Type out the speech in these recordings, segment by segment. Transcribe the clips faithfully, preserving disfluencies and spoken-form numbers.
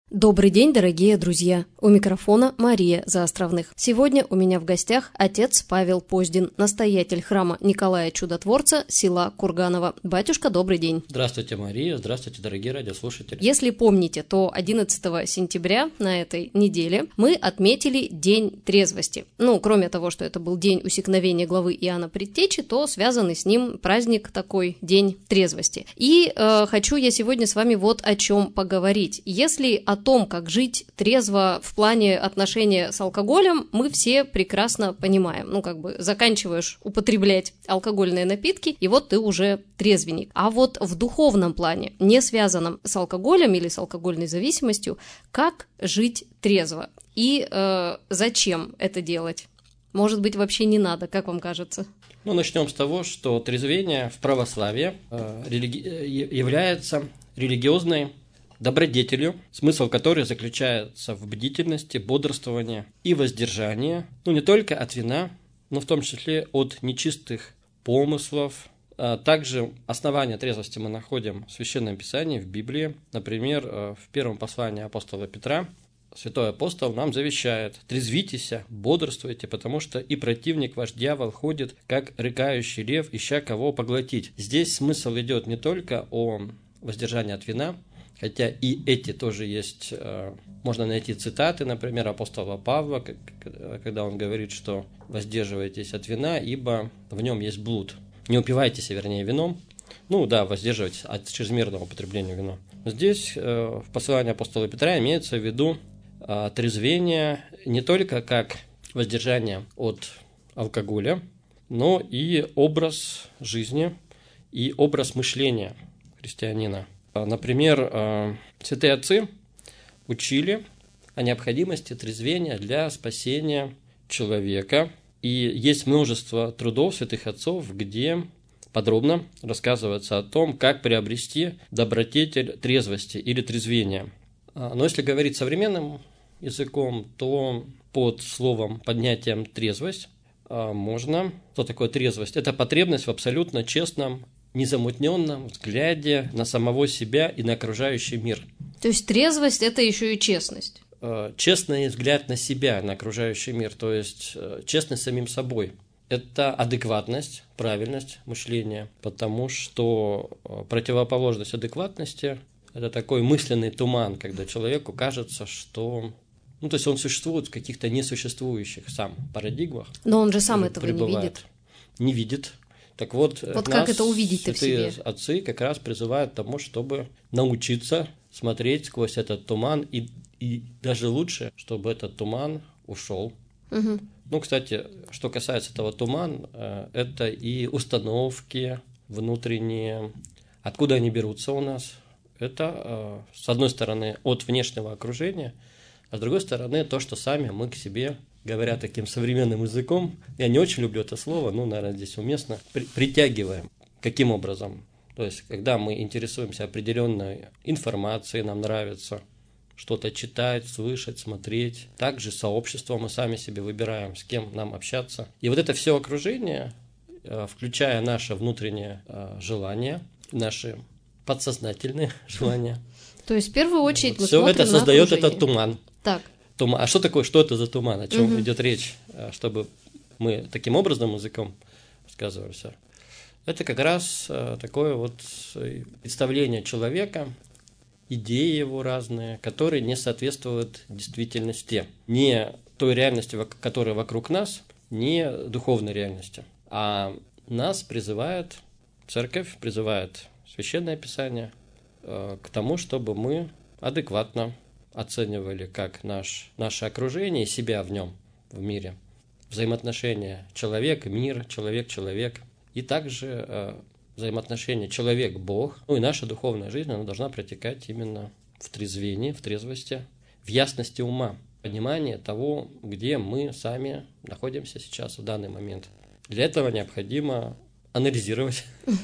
Добрый день, дорогие друзья! У микрофона Мария Заостровных. Сегодня у меня в гостях отец Павел Поздин, настоятель храма Николая Чудотворца, села Курганово. Батюшка, добрый день! Здравствуйте, Мария! Здравствуйте, дорогие радиослушатели! Если помните, то одиннадцатого сентября на этой неделе мы отметили День трезвости. Ну, кроме того, что это был день усекновения главы Иоанна Предтечи, то связанный с ним праздник такой, День трезвости. И э, хочу я сегодня с вами вот о чем поговорить. Если о том, как жить трезво в плане отношения с алкоголем, мы все прекрасно понимаем. Ну, как бы заканчиваешь употреблять алкогольные напитки, и вот ты уже трезвенник. А вот в духовном плане, не связанном с алкоголем или с алкогольной зависимостью, как жить трезво и э, зачем это делать? Может быть, вообще не надо, как вам кажется? Ну, начнем с того, что трезвение в православии э, религи... является религиозной добродетелью, смысл которой заключается в бдительности, бодрствовании и воздержании, ну не только от вина, но в том числе от нечистых помыслов. А также основания трезвости мы находим в Священном Писании, в Библии. Например, в первом послании апостола Петра святой апостол нам завещает: «Трезвитесь, бодрствуйте, потому что и противник ваш дьявол ходит, как рыкающий лев, ища кого поглотить». Здесь смысл идет не только о воздержании от вина, хотя и эти тоже есть, можно найти цитаты, например, апостола Павла, когда он говорит, что воздерживайтесь от вина, ибо в нем есть блуд. Не упивайтесь, вернее, вином. Ну да, воздерживайтесь от чрезмерного употребления вина. Здесь в послании апостола Петра имеется в виду трезвение не только как воздержание от алкоголя, но и образ жизни и образ мышления христианина. Например, святые отцы учили о необходимости трезвения для спасения человека. И есть множество трудов святых отцов, где подробно рассказывается о том, как приобрести добродетель трезвости или трезвения. Но если говорить современным языком, то под словом «поднятием трезвость» можно... Что такое трезвость? Это потребность в абсолютно честном, незамутненном взгляде на самого себя и на окружающий мир. То есть трезвость – это еще и честность? Честный взгляд на себя, на окружающий мир, то есть честность самим собой. Это адекватность, правильность мышления, потому что противоположность адекватности – это такой мысленный туман, когда человеку кажется, что... Ну, то есть он существует в каких-то несуществующих сам парадигмах. Но он же сам этого пребывает. не видит. Не видит. Так вот, вот как это увидеть-то в себе? Отцы как раз призывают к тому, чтобы научиться смотреть сквозь этот туман, и, и даже лучше, чтобы этот туман ушел. Угу. Ну, кстати, что касается этого тумана, это и установки внутренние, откуда они берутся у нас. Это, с одной стороны, от внешнего окружения, а с другой стороны, то, что сами мы к себе, говоря таким современным языком, я не очень люблю это слово, но, наверное, здесь уместно, при, притягиваем. Каким образом? То есть, когда мы интересуемся определенной информацией, нам нравится что-то читать, слышать, смотреть. Также сообщество мы сами себе выбираем, с кем нам общаться. И вот это все окружение, включая наше внутреннее желание, наши подсознательные желания. То есть, в первую очередь, вот мы все смотрим это создает на этот туман. Так. Туман. А что такое, что это за туман? О чем угу. идет речь? Чтобы мы таким образом языком сказываемся. Это как раз такое вот представление человека, идеи его разные, которые не соответствуют действительности. Не той реальности, которая вокруг нас, не духовной реальности. А нас призывает церковь, призывает Священное Писание к тому, чтобы мы адекватно оценивали как наш, наше окружение и себя в нем, в мире. Взаимоотношения человек-мир, человек-человек. И также э, взаимоотношения человек-бог. Ну и наша духовная жизнь, она должна протекать именно в трезвении, в трезвости, в ясности ума. Понимание того, где мы сами находимся сейчас в данный момент. Для этого необходимо анализировать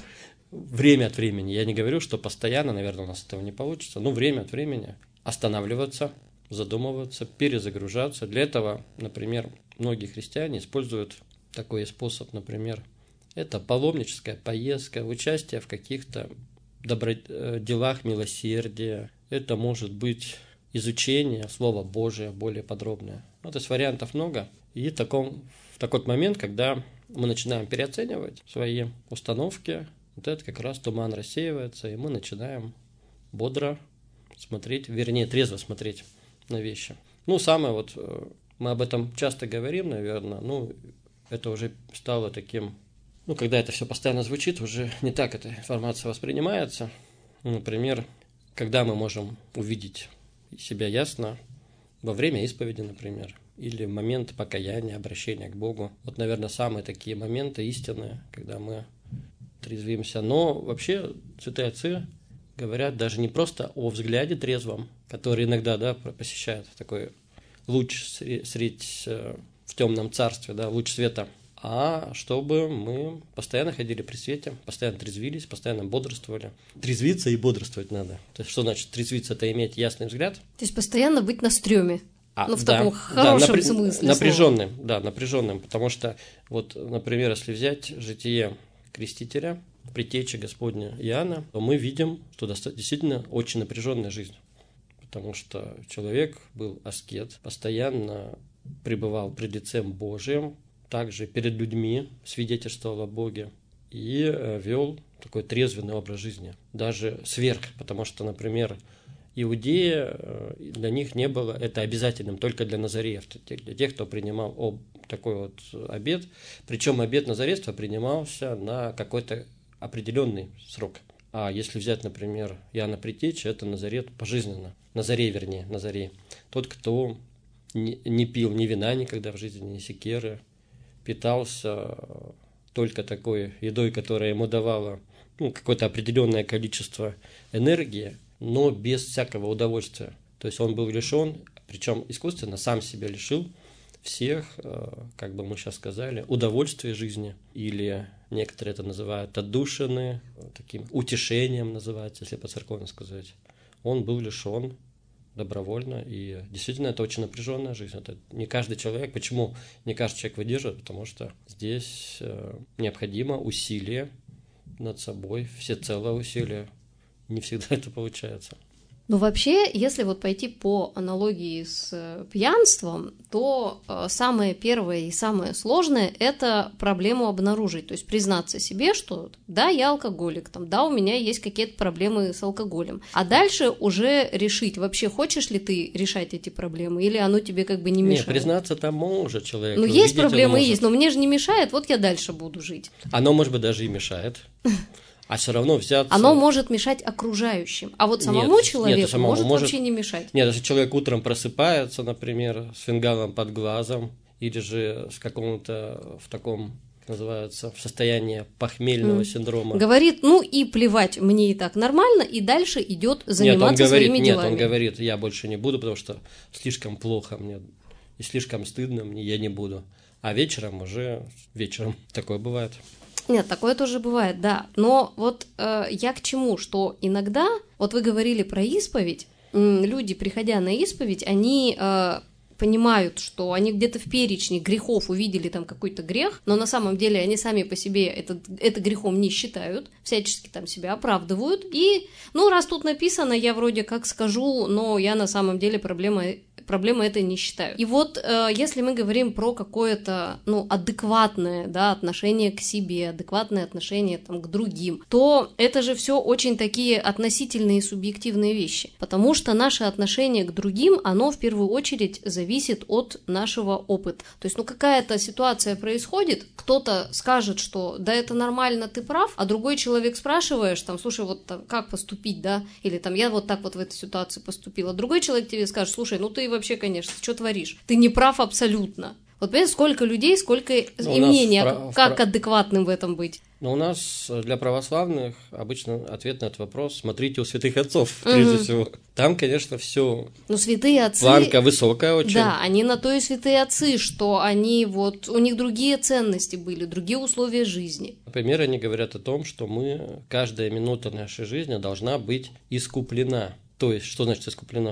время от времени. Я не говорю, что постоянно, наверное, у нас этого не получится, но время от времени останавливаться, задумываться, перезагружаться. Для этого, например, многие христиане используют такой способ, например, это паломническая поездка, участие в каких-то добро... делах милосердия. Это может быть изучение Слова Божия более подробное. Ну, то есть вариантов много. И в, таком, в такой момент, когда мы начинаем переоценивать свои установки, вот это как раз туман рассеивается, и мы начинаем бодро смотреть, вернее, трезво смотреть на вещи. Ну, самое вот, мы об этом часто говорим, наверное, ну, это уже стало таким, ну, когда это все постоянно звучит, уже не так эта информация воспринимается. Например, когда мы можем увидеть себя ясно во время исповеди, например, или в момент покаяния, обращения к Богу. Вот, наверное, самые такие моменты истинные, когда мы трезвимся. Но вообще святые отцы говорят даже не просто о взгляде трезвом, который иногда, да, посещает такой луч средь в темном царстве, да, луч света, а чтобы мы постоянно ходили при свете, постоянно трезвились, постоянно бодрствовали. Трезвиться и бодрствовать надо. То есть, что значит трезвиться? Это иметь ясный взгляд. То есть постоянно быть на стреме. А, ну, в да, таком хорошем да, напря... смысле. Напряженным, слова. Да, напряженным. Потому что, вот, например, если взять житие крестителя, предтечи Господня Иоанна, то мы видим, что действительно очень напряженная жизнь. Потому что человек был аскет, постоянно пребывал пред лицем Божиим, также перед людьми свидетельствовал о Боге и вел такой трезвенный образ жизни, даже сверх, потому что, например, иудеи, для них не было это обязательным только для назареев, для тех, кто принимал об, такой вот обет, причем обет назарейства принимался на какой-то определенный срок. А если взять, например, Иоанна Предтечи, это назарет пожизненно, назарей, вернее, назарей, тот, кто не, не пил ни вина никогда в жизни, ни секеры, питался только такой едой, которая ему давала ну, какое-то определенное количество энергии, но без всякого удовольствия. То есть он был лишен, причем искусственно сам себя лишил всех, как бы мы сейчас сказали, удовольствия жизни. Или некоторые это называют отдушины, таким утешением называется, если по-церковно сказать. Он был лишен добровольно, и действительно это очень напряженная жизнь. Это не каждый человек. Почему не каждый человек выдерживает? Потому что здесь необходимо усилие над собой, всецелое усилие. Не всегда это получается. Ну, вообще, если вот пойти по аналогии с пьянством, то самое первое и самое сложное – это проблему обнаружить, то есть признаться себе, что да, я алкоголик, там, да, у меня есть какие-то проблемы с алкоголем, а дальше уже решить, вообще хочешь ли ты решать эти проблемы, или оно тебе как бы не мешает. Не, признаться там может человек. Ну, есть проблемы, есть, но мне же не мешает, вот я дальше буду жить. Оно, может быть, даже и мешает. А все равно взяться... Оно может мешать окружающим, а вот самому нет, человеку нет, самому может, может вообще не мешать. Нет, если человек утром просыпается, например, с фингалом под глазом, или же с каком-то в таком, называется, в состоянии похмельного mm. синдрома. Говорит, ну и плевать, мне и так нормально, и дальше идет заниматься нет, он говорит, своими нет, делами. Нет, он говорит, я больше не буду, потому что слишком плохо мне, и слишком стыдно мне, я не буду. А вечером уже, вечером такое бывает. Нет, такое тоже бывает, да. Но вот э, я к чему, что иногда, вот вы говорили про исповедь, э, люди, приходя на исповедь, они э, понимают, что они где-то в перечне грехов увидели там какой-то грех, но на самом деле они сами по себе это, это грехом не считают, всячески там себя оправдывают. И, ну, раз тут написано, я вроде как скажу, но я на самом деле проблема... Проблема это не считаю. И вот э, если мы говорим про какое-то, ну, адекватное, да, отношение к себе, адекватное отношение там, к другим, то это же все очень такие относительные и субъективные вещи. Потому что наше отношение к другим, оно в первую очередь зависит от нашего опыта. То есть, ну, какая-то ситуация происходит, кто-то скажет, что да, это нормально, ты прав, а другой человек спрашиваешь, там, слушай, вот там, как поступить, да, или там, я вот так вот в этой ситуации поступила. Другой человек тебе скажет, слушай, ну, ты вообще, конечно, что творишь? Ты не прав абсолютно. Вот понимаете, сколько людей, сколько ну, и мнений, в... как адекватным в этом быть? Но у нас для православных обычно ответ на этот вопрос смотрите у святых отцов, прежде угу. всего. Там, конечно, все. Ну, святые отцы. Планка высокая очень. Да, они на то и святые отцы, что они вот у них другие ценности были, другие условия жизни. Например, они говорят о том, что мы каждая минута нашей жизни должна быть искуплена. То есть, что значит искуплена?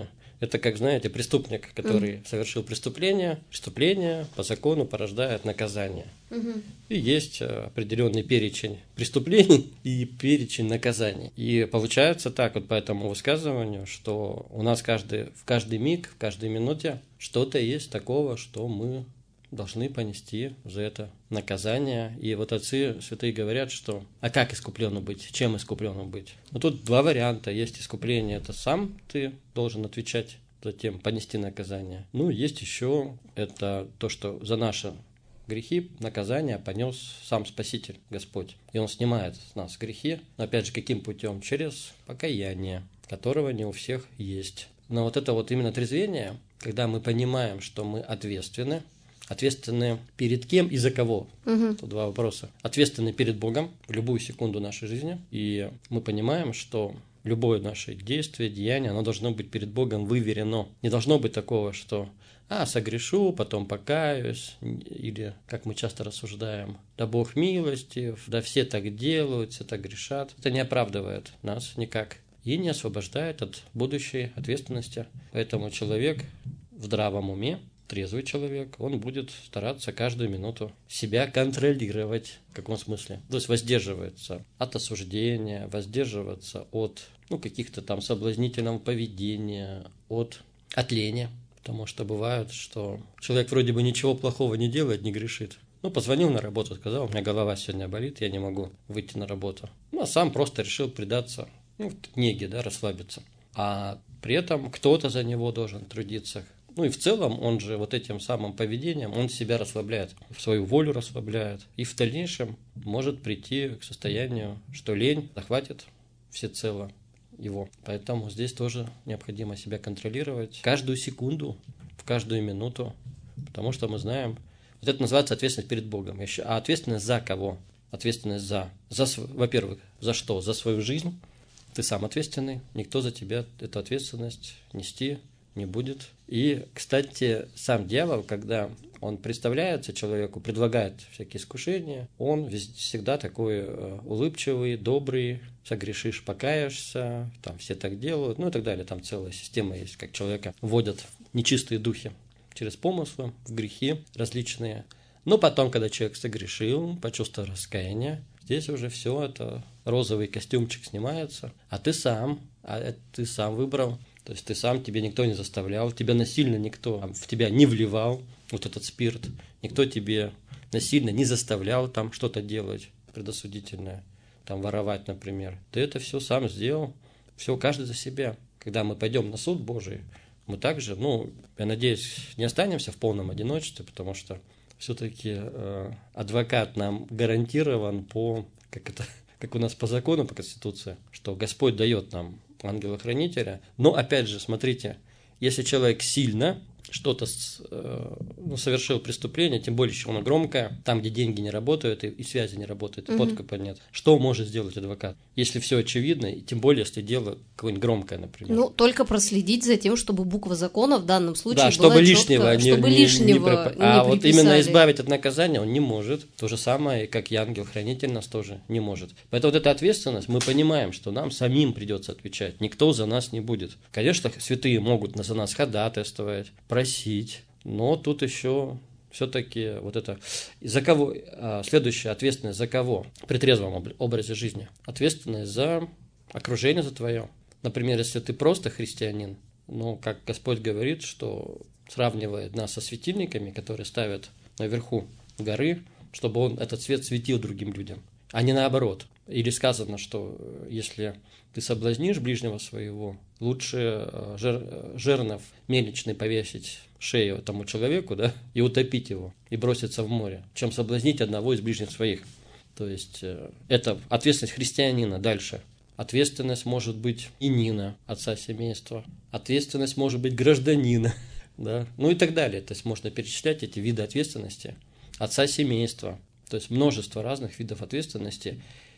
Это, как знаете, преступник, который mm. совершил преступление. Преступление по закону порождает наказание. Mm-hmm. И есть определенный перечень преступлений и перечень наказаний. И получается так вот по этому высказыванию, что у нас каждый, в каждый миг, в каждой минуте что-то есть такого, что мы должны понести за это наказание. И вот отцы святые говорят, что а как искупленным быть, чем искупленным быть? Ну тут два варианта. Есть искупление, это сам ты должен отвечать за тем, понести наказание. Ну, есть еще это то, что за наши грехи наказание понес сам Спаситель, Господь. И Он снимает с нас грехи. Но опять же, каким путем? Через покаяние, которого не у всех есть. Но вот это вот именно трезвение, когда мы понимаем, что мы ответственны, ответственны перед кем и за кого? Угу. Тут два вопроса. Ответственны перед Богом в любую секунду нашей жизни. И мы понимаем, что любое наше действие, деяние, оно должно быть перед Богом выверено. Не должно быть такого, что «а, согрешу, потом покаюсь», или, как мы часто рассуждаем, «да Бог милостив», «да все так делают, все так грешат». Это не оправдывает нас никак и не освобождает от будущей ответственности. Поэтому человек в здравом уме, трезвый человек, он будет стараться каждую минуту себя контролировать. В каком смысле? То есть воздерживается от осуждения, воздерживаться от ну, каких-то там соблазнительного поведения, от, от лени. Потому что бывает, что человек вроде бы ничего плохого не делает, не грешит. Ну, позвонил на работу, сказал, у меня голова сегодня болит, я не могу выйти на работу. Ну, а сам просто решил предаться, ну, в неге, да, расслабиться. А при этом кто-то за него должен трудиться. Ну и в целом он же вот этим самым поведением, он себя расслабляет, свою волю расслабляет. И в дальнейшем может прийти к состоянию, что лень захватит всецело его. Поэтому здесь тоже необходимо себя контролировать каждую секунду, в каждую минуту. Потому что мы знаем, вот это называется ответственность перед Богом. А ответственность за кого? Ответственность за, за во-первых, за что? За свою жизнь. Ты сам ответственный, никто за тебя эту ответственность нести не будет. И, кстати, сам дьявол, когда он представляется человеку, предлагает всякие искушения, он всегда такой улыбчивый, добрый, согрешишь, покаешься, там все так делают, ну и так далее. Там целая система есть, как человека вводят нечистые духи через помыслы, в грехи различные. Но потом, когда человек согрешил, почувствовал раскаяние, здесь уже все это, розовый костюмчик снимается, а ты сам, а ты сам выбрал. То есть ты сам, тебе никто не заставлял, тебя насильно никто в тебя не вливал, вот этот спирт, никто тебе насильно не заставлял там что-то делать предосудительное, там воровать, например. Ты это все сам сделал, все каждый за себя. Когда мы пойдем на суд Божий, мы также, ну, я надеюсь, не останемся в полном одиночестве, потому что все-таки э, адвокат нам гарантирован по, как это, как у нас по закону, по Конституции, что Господь дает нам ангела-хранителя. Но, опять же, смотрите, если человек сильно что-то э, ну, совершил преступление, тем более, еще оно громкое, там, где деньги не работают и, и связи не работают, и угу. подкупа нет, что может сделать адвокат? Если все очевидно, и тем более, если дело какое-нибудь громкое, например. Ну, только проследить за тем, чтобы буква закона в данном случае да, была чтобы лишнего, четко, чтобы не, лишнего не, не, не А приписали. вот именно избавить от наказания он не может. То же самое, как и ангел-хранитель нас тоже не может. Поэтому вот эта ответственность, мы понимаем, что нам самим придется отвечать. Никто за нас не будет. Конечно, святые могут за нас ходатайствовать, просить, но тут еще все-таки вот это... За кого? Следующая ответственность за кого? При трезвом образе жизни. Ответственность за окружение, за твое. Например, если ты просто христианин, ну, как Господь говорит, что сравнивает нас со светильниками, которые ставят наверху горы, чтобы он, этот свет светил другим людям, а не наоборот. Или сказано, что если ты соблазнишь ближнего своего, лучше жер, жернов мельничный повесить шею этому человеку, да, и утопить его, и броситься в море, чем соблазнить одного из ближних своих. То есть это ответственность христианина. Дальше. Ответственность может быть и Нина, отца семейства. Ответственность может быть гражданина, да, ну и так далее. То есть можно перечислять эти виды ответственности. Отца семейства. То есть множество разных видов ответственности.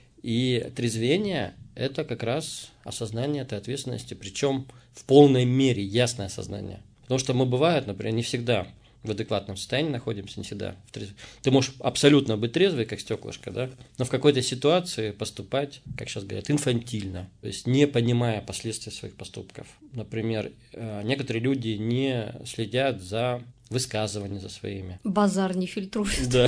И трезвение – это как раз осознание этой ответственности, причем в полной мере ясное осознание. Потому что мы бывает, например, не всегда в адекватном состоянии находимся, не всегда. Ты можешь абсолютно быть трезвый, как стеклышко, да, но в какой-то ситуации поступать, как сейчас говорят, инфантильно, то есть не понимая последствий своих поступков. Например, некоторые люди не следят за высказываниями за своими. Базар не фильтрует. Да.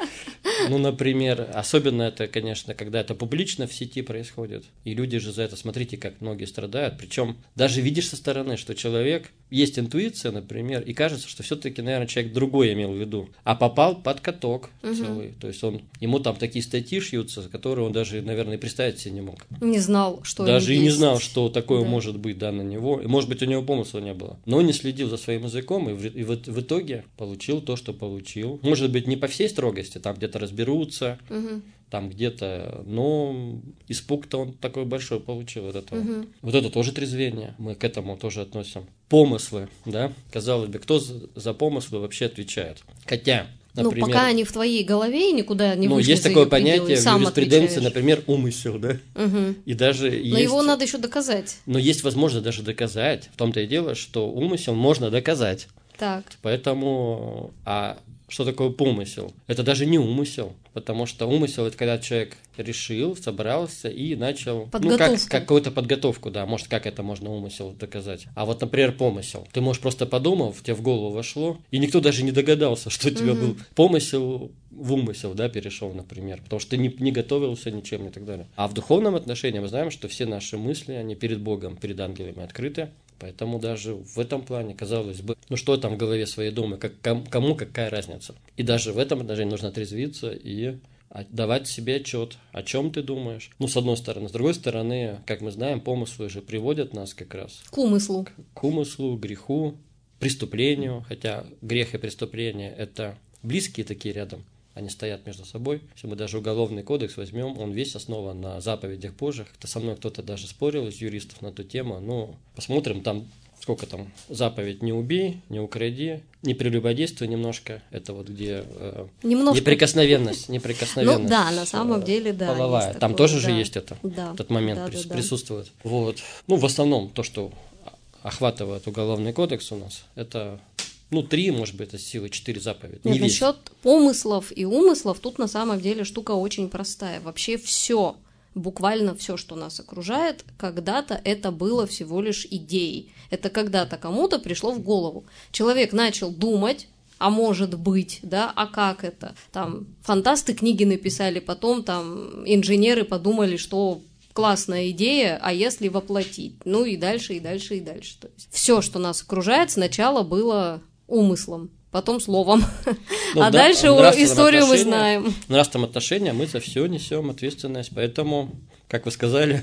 Ну, например, особенно это, конечно, когда это публично в сети происходит, и люди же за это, смотрите, как многие страдают, причем даже видишь со стороны, что человек, есть интуиция, например, и кажется, что все-таки, наверное, человек другой имел в виду, а попал под каток угу. целый, то есть он, ему там такие статьи шьются, которые он даже, наверное, представить себе не мог. Не знал, что Даже и есть. не знал, что такое да. может быть, да, на него, и, может быть, у него помысла не было, но не следил за своим языком, и в, и в, в итоге получил то, что получил. Может быть, не по всей строгости, там где-то разберутся, угу. там где-то, но испуг-то он такой большой получил от этого. Угу. Вот это тоже трезвение, мы к этому тоже относим. Помыслы, да, казалось бы, кто за помыслы вообще отвечает? Хотя, например... Ну, пока они в твоей голове никуда не ну, вышли есть за такое её понятие пределы, в юриспруденции, например, умысел, да, угу. и даже но есть... его надо еще доказать. Но есть возможность даже доказать, в том-то и дело, что умысел можно доказать. Так. Поэтому, а что такое помысел? Это даже не умысел, потому что умысел – это когда человек решил, собрался и начал… Ну, как какую-то подготовку, да, может, как это можно умысел доказать. А вот, например, помысел. Ты, можешь, просто подумал, в тебе в голову вошло, и никто даже не догадался, что у тебя угу. был помысел в умысел, да, перешел, например, потому что ты не, не готовился ничем и так далее. А в духовном отношении мы знаем, что все наши мысли, они перед Богом, перед ангелами открыты. Поэтому даже в этом плане, казалось бы, ну что там в голове своей думы, как, кому какая разница. И даже в этом отношении нужно трезвиться и давать себе отчет, о чем ты думаешь. Ну, с одной стороны. С другой стороны, как мы знаем, помыслы же приводят нас как раз к умыслу. К, к умыслу, греху, преступлению. Хотя грех и преступление – это близкие такие рядом. Они стоят между собой. Если мы даже уголовный кодекс возьмем, он весь основан на заповедях Божьих. Это со мной кто-то даже спорил из юристов на эту тему. Ну, посмотрим, там сколько там заповедь: не убей, не укради, не прелюбодействуй немножко. Это вот где э, немножко... неприкосновенность, неприкосновенность. Ну да, на самом деле, да. Половая. Там такое, тоже да. же есть это. Да. Этот момент да, прис- да, присутствует. Да. Вот. Ну, в основном то, что охватывает уголовный кодекс у нас, это... Ну, три, может быть, от силы, четыре заповеди. Нет, насчет помыслов и умыслов тут на самом деле штука очень простая. Вообще все, буквально все, что нас окружает, когда-то это было всего лишь идеей. Это когда-то кому-то пришло в голову. Человек начал думать, а может быть, да, а как это? Там фантасты книги написали, потом там инженеры подумали, что классная идея, а если воплотить? Ну и дальше, и дальше, и дальше. То есть все, что нас окружает, сначала было умыслом, потом словом. Ну, а да, дальше историю мы знаем. В нравственном отношении мы за все несем ответственность, поэтому, как вы сказали,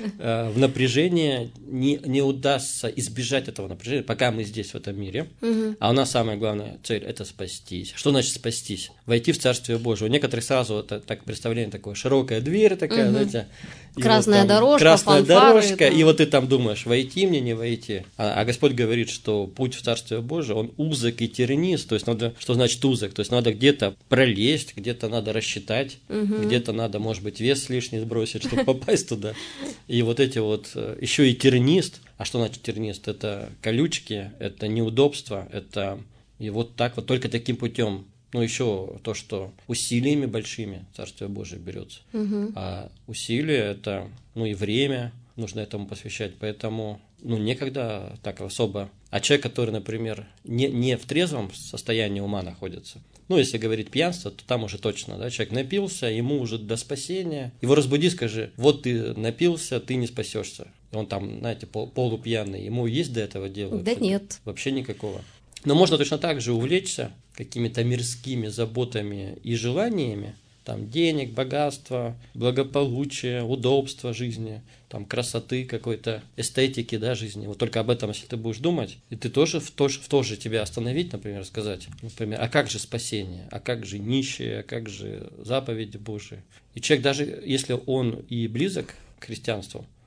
в напряжении не, не удастся избежать этого напряжения, пока мы здесь, в этом мире. Угу. А у нас самая главная цель – это спастись. Что значит спастись? Войти в Царствие Божие. У некоторых сразу это так, представление такое: широкая дверь такая, угу. знаете. Красная вот там, дорожка, красная фанфары, дорожка, да. И вот ты там думаешь, войти мне, не войти. А, а Господь говорит, что путь в Царствие Божие, он узок и тернист, то есть надо, что значит узок? То есть надо где-то пролезть, где-то надо рассчитать, угу. где-то надо, может быть, вес лишний сбросить, чтобы попасть туда. И вот эти вот, еще и тернист. А что значит тернист? Это колючки, это неудобства, это и вот так вот, только таким путем. Ну, еще то, что усилиями большими Царствие Божие берется. Угу. А усилия – это, ну, и время нужно этому посвящать. Поэтому, ну, некогда так особо. А человек, который, например, не, не в трезвом состоянии ума находится, ну, если говорить пьянство, то там уже точно, да, человек напился, ему уже до спасения. Его разбуди, скажи: вот ты напился, ты не спасешься. Он там, знаете, пол, полупьяный, ему есть до этого дела? Да нет. Вообще никакого. Но можно точно так же увлечься какими-то мирскими заботами и желаниями, там денег, богатства, благополучия, удобства жизни, там красоты какой-то, эстетики, да, жизни. Вот только об этом, если ты будешь думать, и ты тоже в то, в то же тебя остановить, например, сказать, например, а как же спасение, а как же нищие, а как же заповеди Божии. И человек, даже если он и близок к христианству,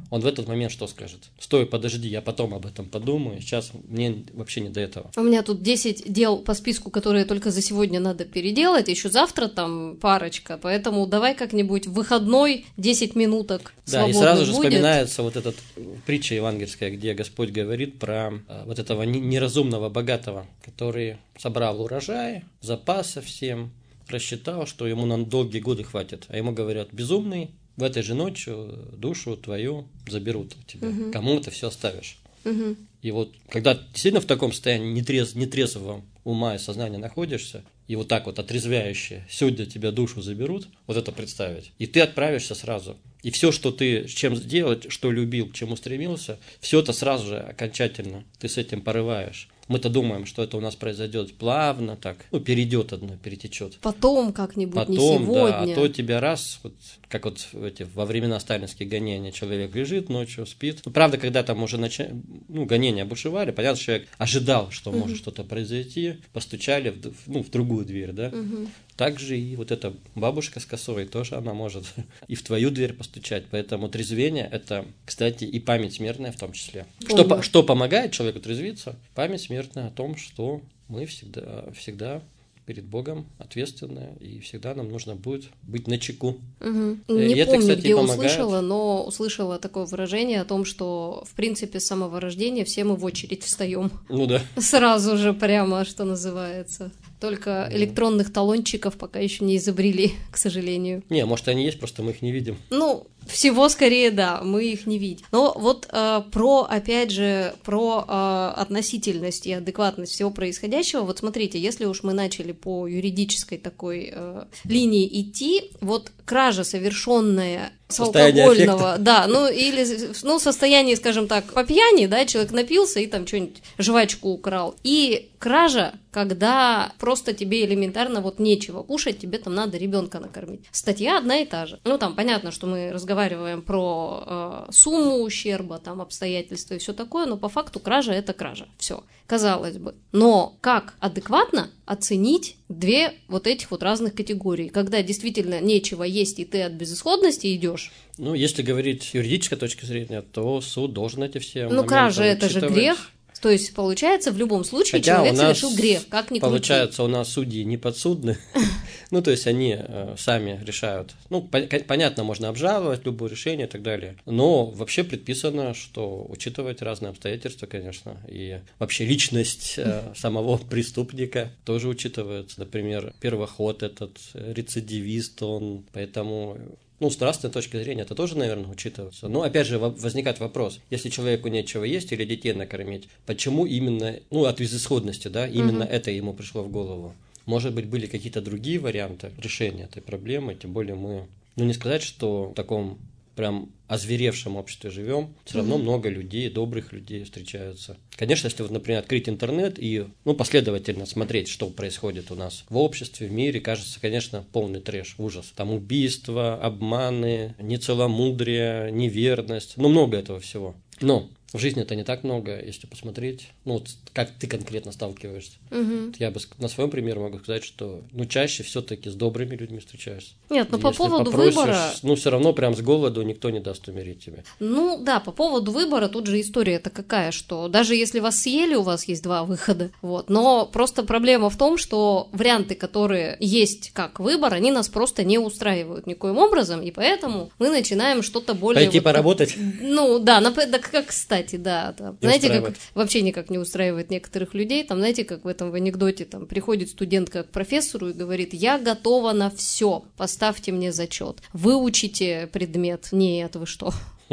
он в этот момент что скажет? Стой, подожди, я потом об этом подумаю, сейчас мне вообще не до этого. У меня тут десять дел по списку, которые только за сегодня надо переделать, еще завтра там парочка, поэтому давай как-нибудь в выходной десять минуток свободных будет. Да, и сразу же вспоминается вот эта притча евангельская, где Господь говорит про вот этого неразумного богатого, который собрал урожай, запаса всем, просчитал, что ему на долгие годы хватит, а ему говорят: безумный, в этой же ночью душу твою заберут у тебя, угу. Кому ты все оставишь. Угу. И вот когда действительно в таком состоянии нетрез, нетрезвого ума и сознания находишься, и вот так вот отрезвяюще сегодня тебя душу заберут, вот это представить, и ты отправишься сразу. И все, что ты чем сделать, что любил, к чему стремился, все это сразу же окончательно ты с этим порываешь. Мы-то думаем, что это у нас произойдет плавно, так, ну, перейдет одно, перетечет. Потом как-нибудь, Потом, не сегодня. Да, а то тебя раз, вот, как вот эти, во времена сталинских гонений, человек лежит ночью, спит. Ну, правда, когда там уже нач... ну, гонения бушевали, понятно, что человек ожидал, что может угу. что-то произойти, постучали в, ну, в другую дверь, да. Угу. Также и вот эта бабушка с косой тоже она может и в твою дверь постучать. Поэтому трезвение – это, кстати, и память смертная в том числе. Что, что помогает человеку трезвиться? Память смертная о том, что мы всегда, всегда перед Богом ответственны, и всегда нам нужно будет быть начеку. Угу. Не и помню, это, кстати, где помогает. услышала, но услышала такое выражение о том, что, в принципе, с самого рождения все мы в очередь встаем. Ну да. Сразу же прямо, что называется. Только электронных талончиков пока еще не изобрели, к сожалению. Не, может, они есть, просто мы их не видим. Ну, всего скорее, да, мы их не видим. Но вот э, про, опять же, про э, относительность и адекватность всего происходящего. Вот смотрите, если уж мы начали по юридической такой э, линии идти, вот кража, совершенная с алкогольного, да, ну или ну, состояние, скажем так, по пьяни, да, человек напился и там что-нибудь, жвачку украл. И кража, когда просто тебе элементарно вот нечего кушать, тебе там надо ребенка накормить. Статья одна и та же. Ну там понятно, что мы разговариваем про э, сумму ущерба, там обстоятельства и все такое, но по факту кража это кража. Все, казалось бы. Но как адекватно оценить две вот этих вот разных категорий, когда действительно нечего есть и ты от безысходности идешь? Ну, если говорить с юридической точки зрения, то суд должен эти все Ну, кража – это же грех. То есть, получается, в любом случае Хотя человек нас, совершил грех, как ни крути. Получается, у нас судьи не подсудны, ну, то есть, они э, сами решают. Ну, по- понятно, можно обжаловать любое решение и так далее, но вообще предписано, что учитывать разные обстоятельства, конечно, и вообще личность э, самого преступника тоже учитывается. Например, первоход этот, рецидивист он, поэтому... Ну, с нравственной точки зрения это тоже, наверное, учитывается. Но, опять же, возникает вопрос, если человеку нечего есть или детей накормить, почему именно, ну, от безысходности, да, именно угу. это ему пришло в голову? Может быть, были какие-то другие варианты решения этой проблемы, тем более мы, ну, не сказать, что в таком прям озверевшем обществе живем, все равно mm-hmm. много людей, добрых людей встречаются. Конечно, если вот, например, открыть интернет и ну, последовательно смотреть, что происходит у нас в обществе, в мире, кажется, конечно, полный трэш, ужас. Там убийства, обманы, нецеломудрие, неверность, ну много этого всего. Но в жизни это не так много, если посмотреть, ну вот как ты конкретно сталкиваешься. Угу. Я бы на своем примере могу сказать, что ну чаще все-таки с добрыми людьми встречаешься. Нет, ну по поводу попросишь, выбора... Ну все равно прям с голоду никто не даст умереть тебе. Ну да, по поводу выбора тут же история-то какая, что даже если вас съели, у вас есть два выхода. Вот. Но просто проблема в том, что варианты, которые есть как выбор, они нас просто не устраивают никоим образом, и поэтому мы начинаем что-то более... Пойти вот, поработать? Ну да, да, как кстати, да. Там, знаете, как вообще никак не устраивает некоторых людей, там, знаете, как в этом в анекдоте, там, приходит студентка к профессору и говорит: я готова на все, поставьте мне зачет, выучите предмет. Нет, вы что?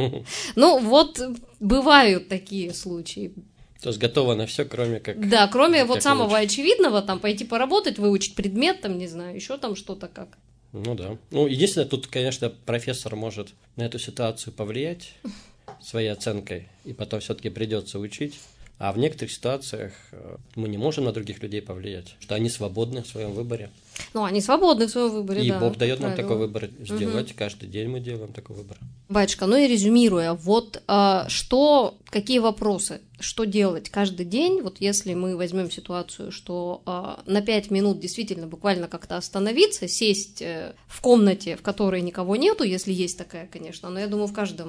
Ну, вот бывают такие случаи. То есть готова на все, кроме как... Да, кроме вот самого очевидного, там, пойти поработать, выучить предмет, там, не знаю, еще там что-то как. Ну да. Ну, единственное, тут, конечно, профессор может на эту ситуацию повлиять своей оценкой, и потом все-таки придется учить. А в некоторых ситуациях мы не можем на других людей повлиять, что они свободны в своем выборе. Ну, они свободны в своем выборе, и да. И Бог дает нам правило. такой выбор сделать. Угу. Каждый день мы делаем такой выбор. Батюшка, ну и резюмируя, вот а, что, какие вопросы, что делать каждый день, вот если мы возьмем ситуацию, что а, на пять минут действительно буквально как-то остановиться, сесть э, в комнате, в которой никого нету, если есть такая, конечно, но я думаю, в каждом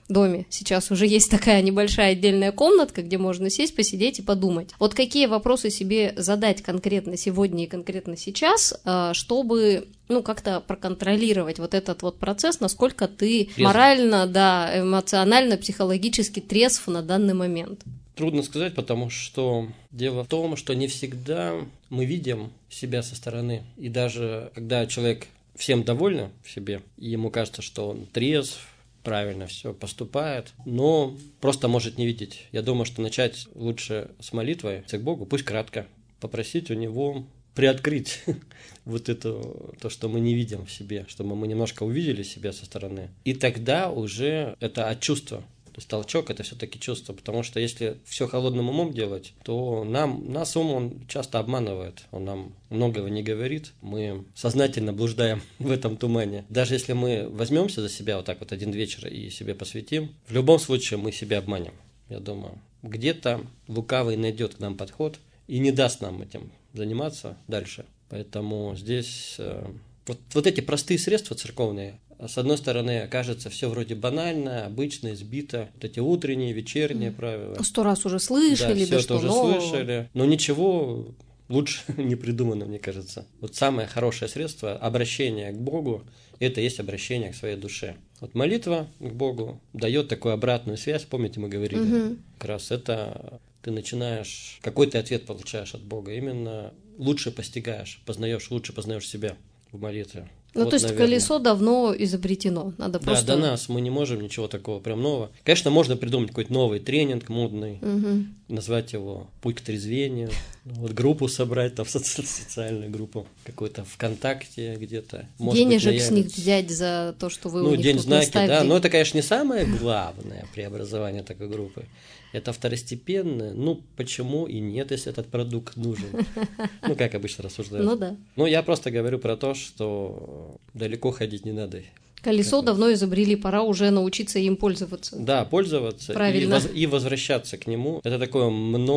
доме сейчас уже есть такая небольшая отдельная комнатка, где можно сесть, посидеть и подумать. Вот какие вопросы себе задать конкретно сегодня и конкретно сейчас, чтобы, ну, как-то проконтролировать вот этот вот процесс, насколько ты трезв. морально, да, эмоционально, психологически трезв на данный момент. Трудно сказать, потому что дело в том, что не всегда мы видим себя со стороны. И даже когда человек всем доволен в себе, и ему кажется, что он трезв, правильно все поступает, но просто может не видеть. Я думаю, что начать лучше с молитвой к Богу, пусть кратко, попросить у Него приоткрыть вот это, то, что мы не видим в себе, чтобы мы немножко увидели себя со стороны. И тогда уже это от чувства. То есть толчок – это все-таки чувство, потому что если все холодным умом делать, то нам, нас ум он часто обманывает, он нам многого не говорит, мы сознательно блуждаем в этом тумане. Даже если мы возьмемся за себя вот так вот один вечер и себе посвятим, в любом случае мы себя обманем, я думаю. Где-то лукавый найдет к нам подход и не даст нам этим заниматься дальше. Поэтому здесь э, вот, вот эти простые средства церковные, с одной стороны, кажется, все вроде банально, обычно, избито. Вот эти утренние, вечерние mm. правила. Сто раз уже слышали, да, все да это что уже нового. слышали. Но ничего лучше не придумано, мне кажется. Вот самое хорошее средство обращения к Богу – это есть обращение к своей душе. Вот молитва к Богу дает такую обратную связь. Помните, мы говорили, mm-hmm. как раз это ты начинаешь, какой-то ответ получаешь от Бога. Именно лучше постигаешь, познаешь, лучше познаешь себя в молитве. Ну, вот, то есть наверное. Колесо давно изобретено, надо да, просто… до нас мы не можем ничего такого прям нового. Конечно, можно придумать какой-то новый тренинг модный, угу. назвать его «Путь к трезвению», вот группу собрать, там соци- социальную группу, какую-то ВКонтакте где-то. Может Денежек быть, с них взять за то, что вы ну, у них день тут знаки, наставили. да, но это, конечно, не самое главное преобразование такой группы. Это второстепенное. Ну, почему и нет, если этот продукт нужен? Ну, как обычно рассуждают. Ну, да. Ну, я просто говорю про то, что далеко ходить не надо. Колесо как давно изобрели, пора уже научиться им пользоваться. Да, пользоваться и, воз, и возвращаться к нему. Это такое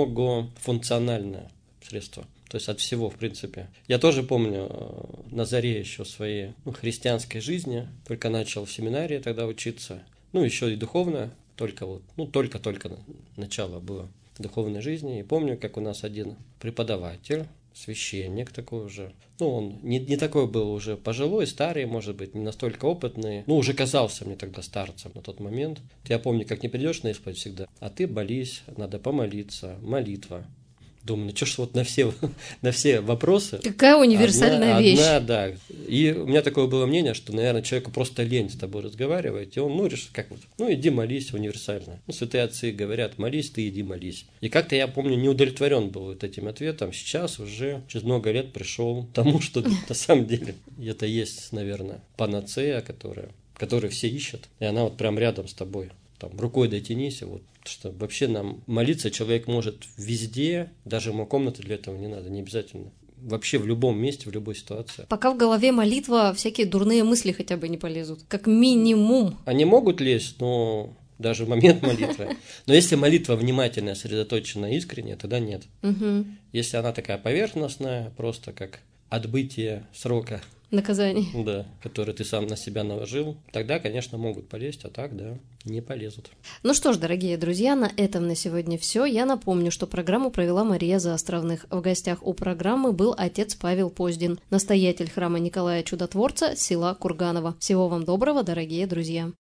многофункциональное средство. То есть от всего, в принципе. Я тоже помню на заре еще своей ну, христианской жизни, только начал в семинарии тогда учиться, ну, еще и духовно. Только вот, ну, только-только начало было духовной жизни. И помню, как у нас один преподаватель, священник такой уже, ну, он не, не такой был уже пожилой, старый, может быть, не настолько опытный, ну, уже казался мне тогда старцем на тот момент. Я помню, как не придешь на исповедь всегда, а ты молись, надо помолиться, молитва. Думаю, ну что ж вот на все, на все вопросы. Какая универсальная одна, вещь. Одна, да. И у меня такое было мнение, что, наверное, человеку просто лень с тобой разговаривать, и он, ну, решит, как вот, ну, иди молись универсально. Ну, святые отцы говорят, молись, ты иди молись. И как-то я помню, не удовлетворен был вот этим ответом. Сейчас уже через много лет пришел к тому, что на самом деле это есть, наверное, панацея, которая, которую все ищут, и она вот прям рядом с тобой. Там, рукой дотянись, вот, что вообще нам молиться человек может везде, даже ему комнаты для этого не надо, не обязательно. Вообще в любом месте, в любой ситуации. Пока в голове молитва, всякие дурные мысли хотя бы не полезут, как минимум. Они могут лезть, но даже в момент молитвы. Но если молитва внимательная, сосредоточенная, искренняя, тогда нет. Угу. Если она такая поверхностная, просто как отбытие срока, наказание, да, который ты сам на себя наложил, тогда, конечно, могут полезть, а так, да, не полезут. Ну что ж, дорогие друзья, на этом на сегодня все. Я напомню, что программу провела Мария Заостровных. В гостях у программы был отец Павел Поздин, настоятель храма Николая Чудотворца, села Курганова. Всего вам доброго, дорогие друзья.